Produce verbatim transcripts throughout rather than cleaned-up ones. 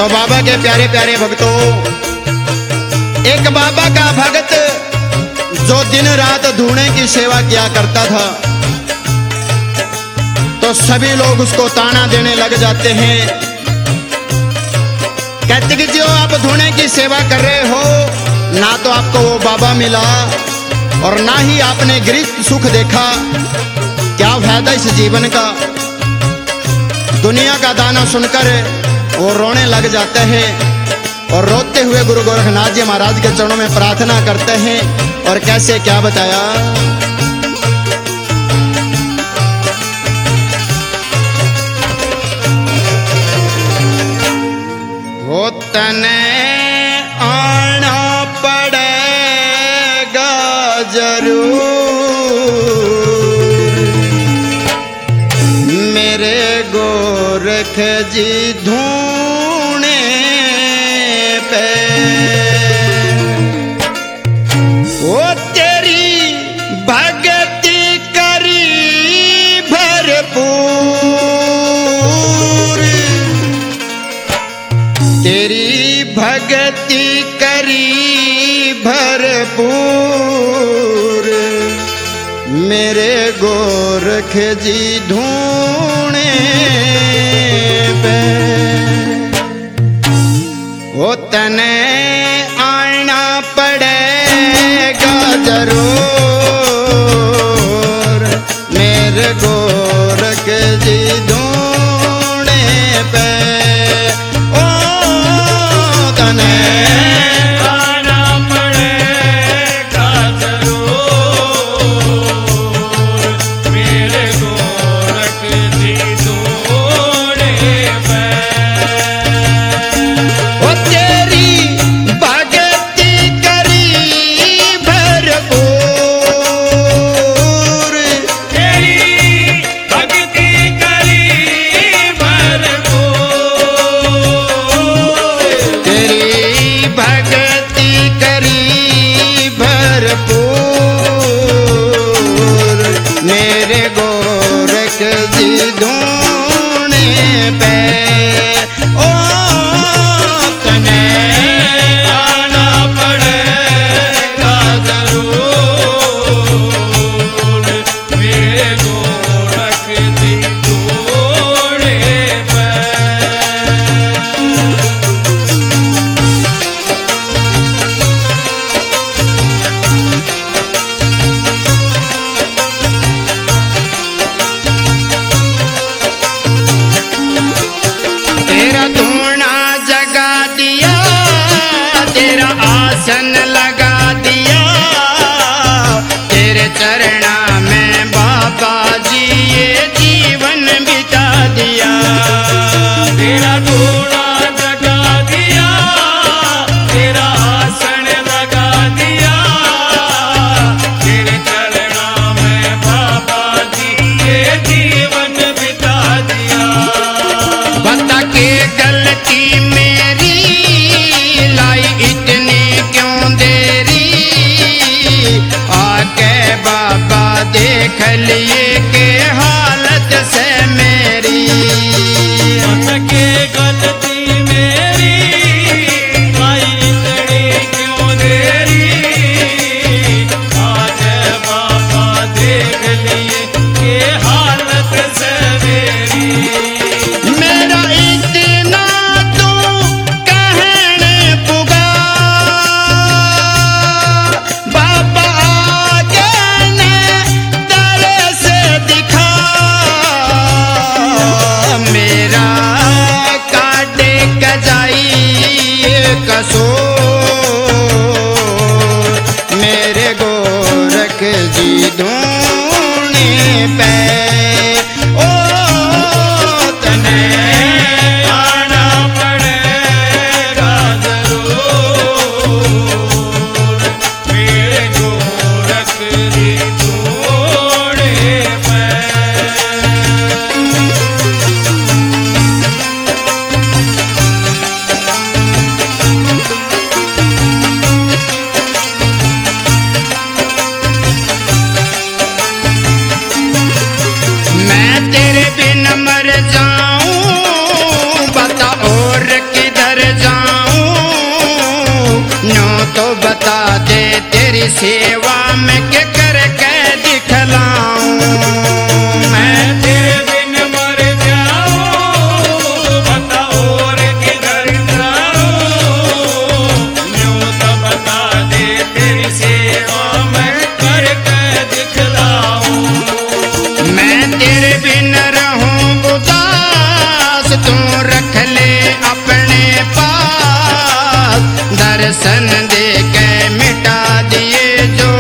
बाबा के प्यारे प्यारे भक्तों, एक बाबा का भक्त जो दिन रात धूने की सेवा किया करता था, तो सभी लोग उसको ताना देने लग जाते हैं। कहते कि जो आप धूने की सेवा कर रहे हो, ना तो आपको वो बाबा मिला और ना ही आपने गृहस्थ सुख देखा, क्या फायदा इस जीवन का। दुनिया का दाना सुनकर वो रोने लग जाते हैं और रोते हुए गुरु गोरखनाथ जी महाराज के चरणों में प्रार्थना करते हैं। और कैसे, क्या बताया, वो तने आना पड़ेगा जरूर मेरे गोरख जी धूने पे। वो तेरी भक्ति करी भरपूर, तेरी भक्ति करी भरपूर मेरे गोरख जी धूने पे। वो तने आना पड़ेगा जरूर मेरे गोरख जी धूने पे। ओ तने लगा दिया तेरे चरणा में बाबा जी ये जीवन बिता दिया। तेरा धूना जगा दिया, तेरा आसन लगा दिया, तेरे चरणा में बाबा जी ये जीवन बिता दिया। बता के गलती मेरी लाई इतनी क्यों तेरी सेवा में के करके दिखलाऊं। मैं तेरे बिन मर जाऊं, बता और किधर जाऊं। यूं तो बता दे तेरी सेवा मैं करके दिखलाऊं। मैं तेरे बिन रहूं उदास, तू रख ले अपने पास। दर्शन दे के मिटा दिए जो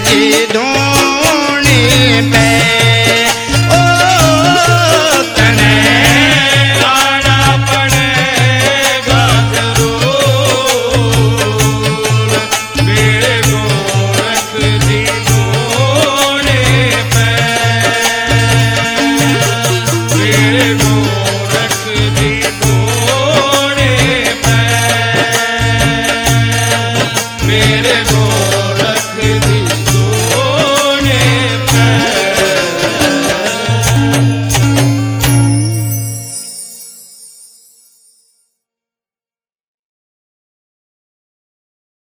जी धूनी पे